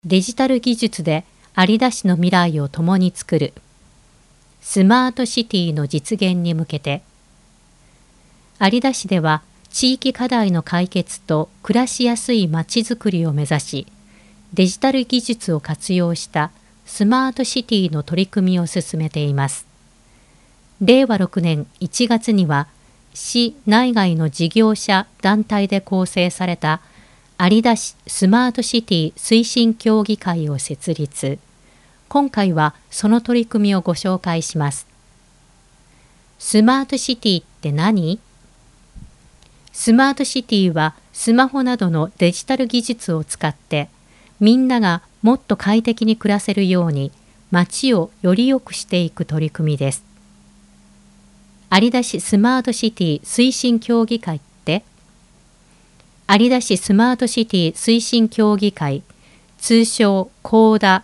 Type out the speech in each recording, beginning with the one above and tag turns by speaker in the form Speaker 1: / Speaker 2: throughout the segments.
Speaker 1: デジタル技術で有田市の未来を共に作るスマートシティの実現に向けて、有田市では地域課題の解決と暮らしやすいまちづくりを目指し、デジタル技術を活用したスマートシティの取り組みを進めています。令和6年1月には、市内外の事業者団体で構成された有田市スマートシティ推進協議会を設立。今回はその取り組みをご紹介します。スマートシティって何？スマートシティはスマホなどのデジタル技術を使ってみんながもっと快適に暮らせるように街をより良くしていく取り組みです。有田市スマートシティ推進協議会って有田市スマートシティ推進協議会、通称CODA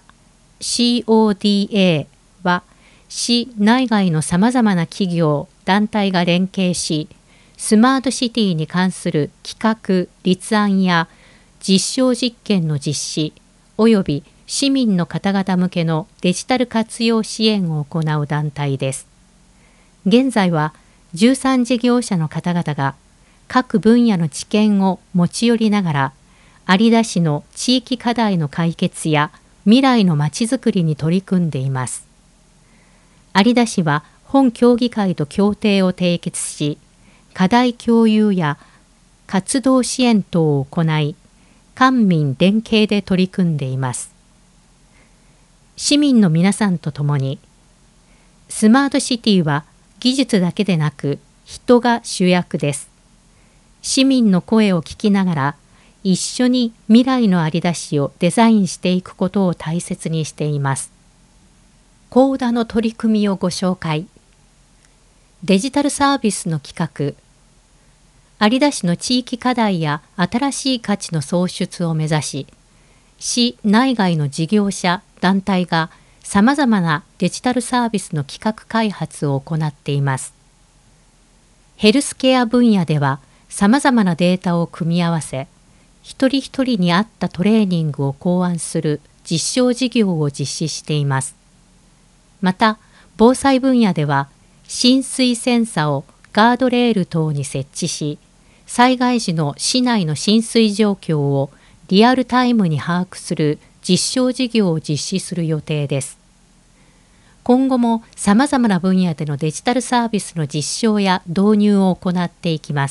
Speaker 1: CODA は市内外のさまざまな企業・団体が連携し、スマートシティに関する企画・立案や実証実験の実施および市民の方々向けのデジタル活用支援を行う団体です。現在は13事業者の方々が各分野の知見を持ち寄りながら、有田市の地域課題の解決や未来のまちづくりに取り組んでいます。有田市は本協議会と協定を締結し、課題共有や活動支援等を行い、官民連携で取り組んでいます。市民の皆さんと共に、スマートシティは技術だけでなく人が主役です。市民の声を聞きながら、一緒に未来の有田市をデザインしていくことを大切にしています。CODAの取り組みをご紹介。デジタルサービスの企画。有田市の地域課題や新しい価値の創出を目指し、市内外の事業者、団体がさまざまなデジタルサービスの企画開発を行っています。ヘルスケア分野では、さまざまなデータを組み合わせ、一人一人に合ったトレーニングを考案する実証事業を実施しています。また、防災分野では、浸水センサをガードレール等に設置し、災害時の市内の浸水状況をリアルタイムに把握する実証事業を実施する予定です。今後もさまざまな分野でのデジタルサービスの実証や導入を行っていきます。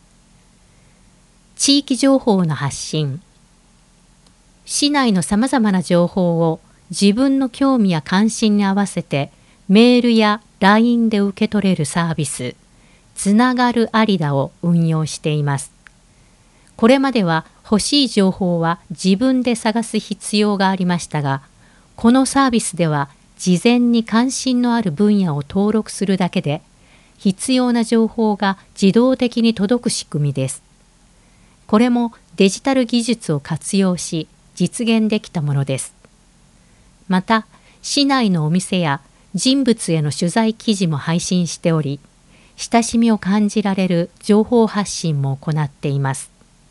Speaker 1: 地域情報の発信。市内のさまざまな情報を自分の興味や関心に合わせてメールや LINE で受け取れるサービス、つながる有田を運用しています。これまでは欲しい情報は自分で探す必要がありましたが、このサービスでは事前に関心のある分野を登録するだけで、必要な情報が自動的に届く仕組みです。これもデジタル技術を活用し実現できたものです。また、市内のお店や人物への取材記事も配信しており、親しみを感じられる情報発信も行っています。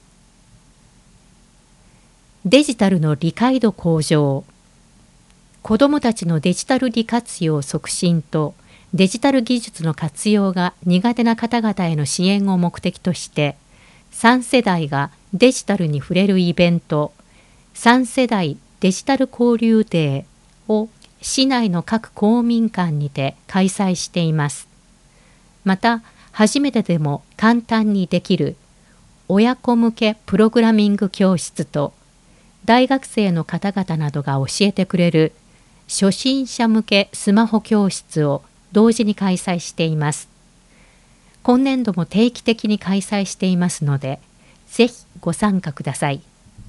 Speaker 1: デジタルの理解度向上。子どもたちのデジタル利活用促進とデジタル技術の活用が苦手な方々への支援を目的として、3世代がデジタルに触れるイベント、3世代デジタル交流デーを市内の各公民館にて開催しています。また、初めてでも簡単にできる親子向けプログラミング教室と、大学生の方々などが教えてくれる初心者向けスマホ教室を同時に開催しています。今年度も定期的に開催していますので、ぜひご参加ください。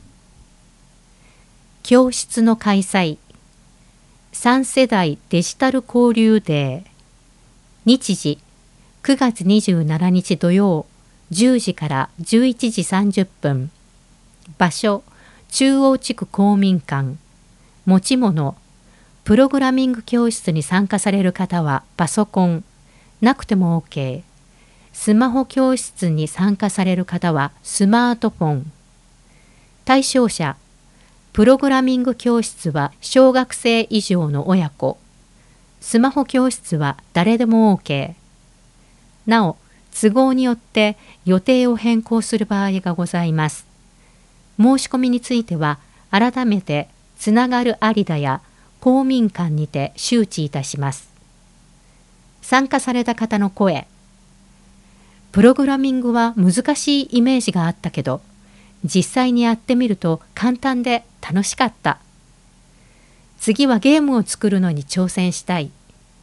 Speaker 1: 教室の開催。3世代デジタル交流デー。日時、9月27日土曜、10時から11時30分。場所、中央地区公民館。持ち物、プログラミング教室に参加される方はパソコン、なくても OK。スマホ教室に参加される方はスマートフォン。対象者、 プログラミング教室は小学生以上の親子。スマホ教室は誰でも OK。なお、都合によって予定を変更する場合がございます。申し込みについては、改めてつながる有田や公民館にて周知いたします。参加された方の声。プログラミングは難しいイメージがあったけど、実際にやってみると簡単で楽しかった。次はゲームを作るのに挑戦したい。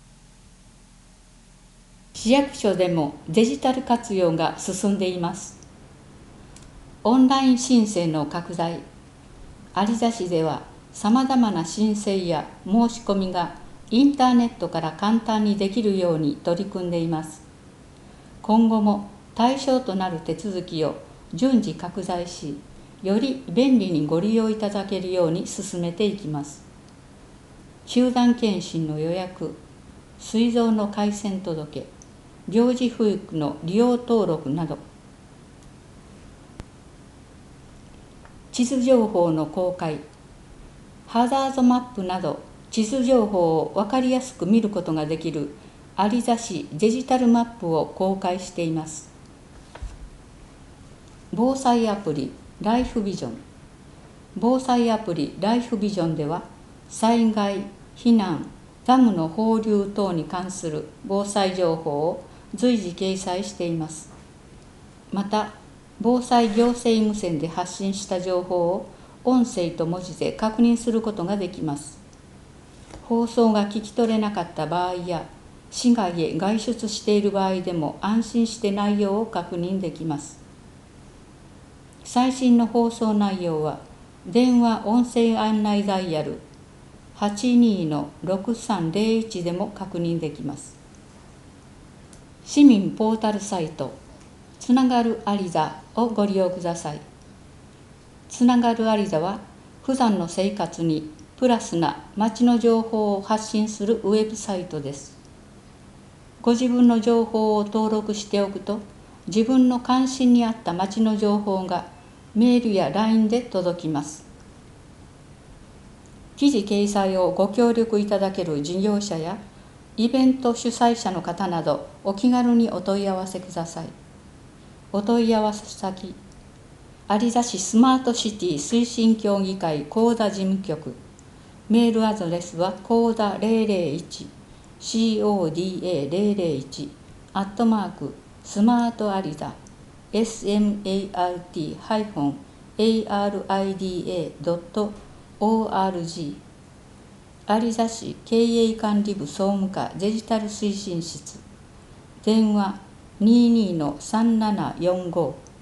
Speaker 2: 市役所でもデジタル活用が進んでいます。オンライン申請の拡大。有田市ではさまざまな申請や申し込みがインターネットから簡単にできるように取り組んでいます。今後も対象となる手続きを順次拡大し、より便利にご利用いただけるように進めていきます。集団検診の予約、膵臓の回線届、病児保育の利用登録など、地図情報の公開、ハザードマップなど地図情報を分かりやすく見ることができる有田市デジタルマップを公開しています。防災アプリライフビジョン。防災アプリライフビジョンでは、災害、避難、ダムの放流等に関する防災情報を随時掲載しています。また、防災行政無線で発信した情報を音声と文字で確認することができます。放送が聞き取れなかった場合や、市外へ外出している場合でも安心して内容を確認できます。最新の放送内容は、電話音声案内ダイヤル 82-6301 でも確認できます。市民ポータルサイト、つながる有田をご利用ください。つながる有田は、普段の生活にプラスな町の情報を発信するウェブサイトです。ご自分の情報を登録しておくと、自分の関心に合った町の情報がメールや LINE で届きます。記事掲載をご協力いただける事業者やイベント主催者の方など、お気軽にお問い合わせください。お問い合わせ先、有田市スマートシティ推進協議会高田事務局。メールアドレスは高田001 CODA001 スマート有田 smart-arida.org。 有田市経営管理部総務課デジタル推進室。電話 22-3745